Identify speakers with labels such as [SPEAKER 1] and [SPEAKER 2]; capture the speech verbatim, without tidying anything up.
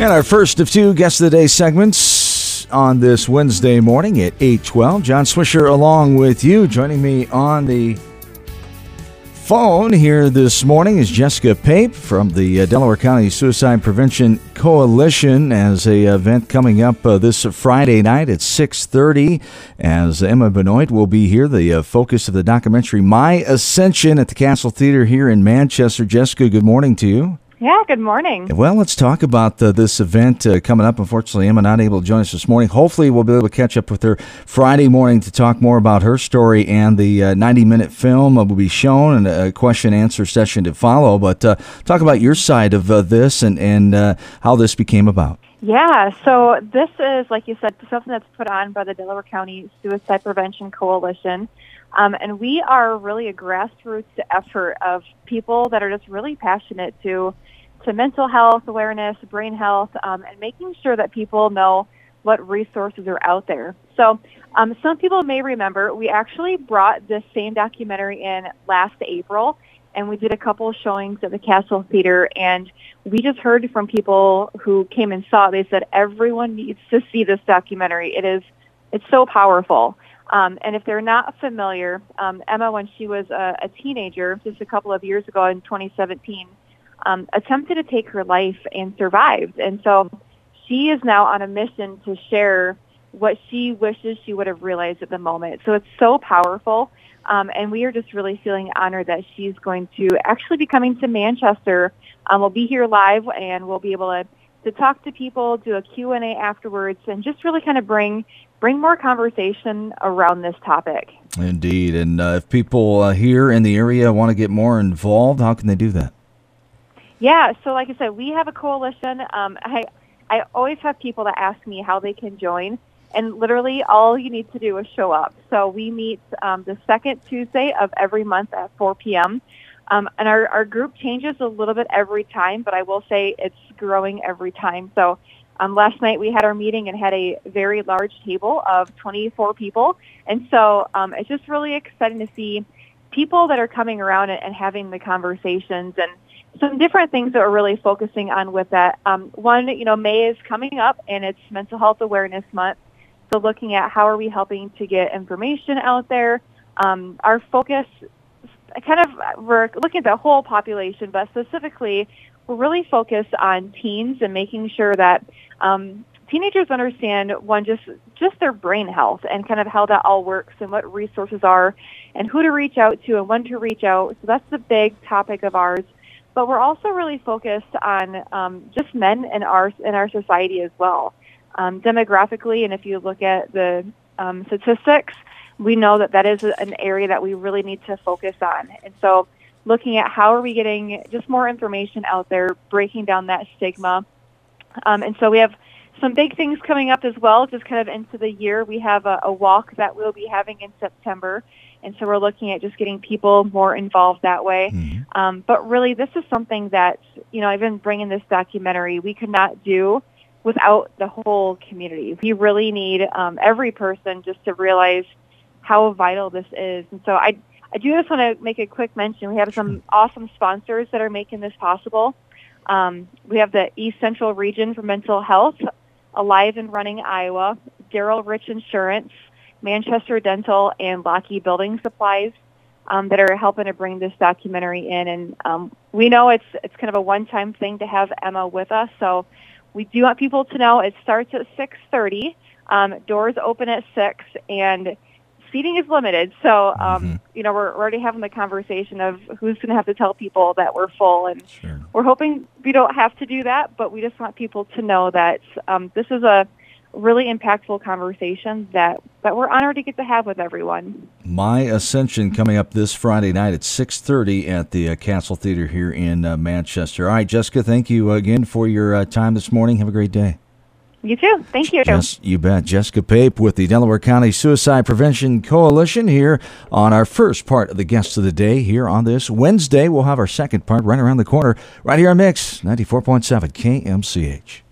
[SPEAKER 1] And our first of two Guest of the Day segments on this Wednesday morning at eight twelve. John Swisher along with you. Joining me on the phone here this morning is Jessica Pape from the uh, Delaware County Suicide Prevention Coalition, as a event coming up uh, this Friday night at six thirty, as Emma Benoit will be here, the uh, focus of the documentary My Ascension at the Castle Theater here in Manchester. Jessica, good morning to you.
[SPEAKER 2] Yeah, good morning.
[SPEAKER 1] Well, let's talk about uh, this event uh, coming up. Unfortunately, Emma not able to join us this morning. Hopefully, we'll be able to catch up with her Friday morning to talk more about her story, and the uh, ninety-minute film uh, will be shown and a question-answer session to follow. But uh, talk about your side of uh, this and, and uh, how this became about.
[SPEAKER 2] Yeah, so this is, like you said, something that's put on by the Delaware County Suicide Prevention Coalition. Um, and we are really a grassroots effort of people that are just really passionate to to mental health awareness, brain health, um, and making sure that people know what resources are out there. So um, some people may remember we actually brought this same documentary in last April, and we did a couple of showings at the Castle Theater, and we just heard from people who came and saw it. They said everyone needs to see this documentary. It is, it's so powerful. Um, and if they're not familiar, um, Emma, when she was a, a teenager, just a couple of years ago in twenty seventeen, um, attempted to take her life and survived. And so she is now on a mission to share what she wishes she would have realized at the moment. So it's so powerful. Um, and we are just really feeling honored that she's going to actually be coming to Manchester. Um, we'll be here live, and we'll be able to, to talk to people, do a Q and A afterwards, and just really kind of bring bring more conversation around this topic.
[SPEAKER 1] Indeed. And uh, if people uh, here in the area want to get more involved, how can they do that?
[SPEAKER 2] Yeah, so like I said, we have a coalition. Um, I, I always have people that ask me how they can join. And literally all you need to do is show up. So we meet um, the second Tuesday of every month at four p.m. Um, and our, our group changes a little bit every time, but I will say it's growing every time. So um, last night we had our meeting and had a very large table of twenty-four people. And so um, it's just really exciting to see people that are coming around and, and having the conversations, and some different things that we're really focusing on with that. Um, one, you know, May is coming up, and it's Mental Health Awareness Month. So looking at how are we helping to get information out there. Um, our focus, kind of, we're looking at the whole population, but specifically, we're really focused on teens and making sure that um, teenagers understand, one, just, just their brain health and kind of how that all works and what resources are and who to reach out to and when to reach out. So that's the big topic of ours. But we're also really focused on um, just men in our in our society as well. Um, demographically, and if you look at the um, statistics, we know that that is an area that we really need to focus on. And so looking at how are we getting just more information out there, breaking down that stigma. Um, and so we have some big things coming up as well, just kind of into the year. We have a, a walk that we'll be having in September. And so we're looking at just getting people more involved that way. Mm-hmm. Um, but really, this is something that, you know, even bringing this documentary, we could not do without the whole community. We really need um, every person just to realize how vital this is. And so I, I do just want to make a quick mention. We have some awesome sponsors that are making this possible. Um, we have the East Central Region for Mental Health, Alive and Running Iowa, Darrell Rich Insurance, Manchester Dental, and Lockheed Building Supplies um, that are helping to bring this documentary in. And um, we know it's it's kind of a one-time thing to have Emma with us, so we do want people to know it starts at six thirty. Um, doors open at six, and seating is limited. So, um, mm-hmm. you know, we're, we're already having the conversation of who's going to have to tell people that we're full. And sure. We're hoping we don't have to do that, but we just want people to know that um, this is a really impactful conversation that, that we're honored to get to have with everyone.
[SPEAKER 1] My Ascension coming up this Friday night at six thirty at the uh, Castle Theater here in uh, Manchester. All right, Jessica, thank you again for your uh, time this morning. Have a great day.
[SPEAKER 2] You too. Thank you.
[SPEAKER 1] Yes, you bet. Jessica Pape with the Delaware County Suicide Prevention Coalition here on our first part of the Guests of the Day here on this Wednesday. We'll have our second part right around the corner right here on Mix ninety-four point seven K M C H.